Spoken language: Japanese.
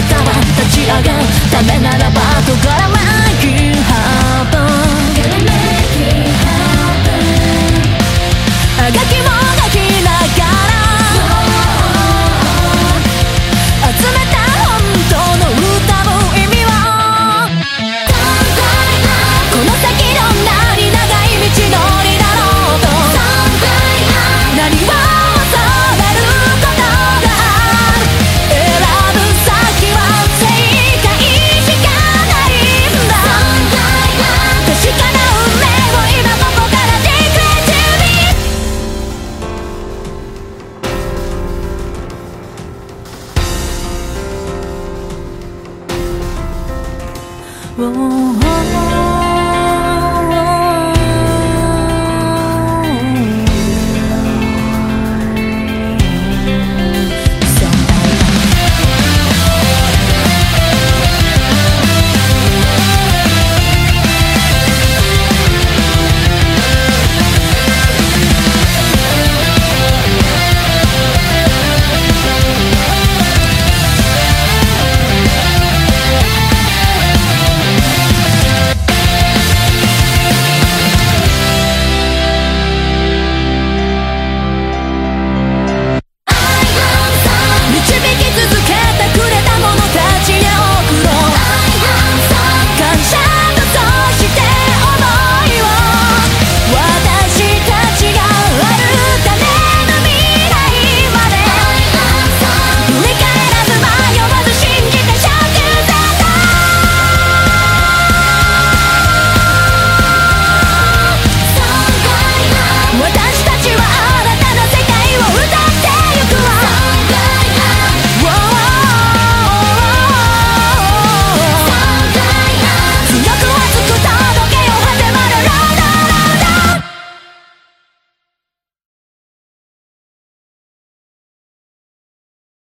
たは立ち上がるためならばとからmake it happen あがきもがきながら集めた本当の歌の意味はこの先どんなに長い道のりだろうと何を恐れることがある選ぶ先は正解しかないんだ確かな運命を今ここから Take it to me Whoa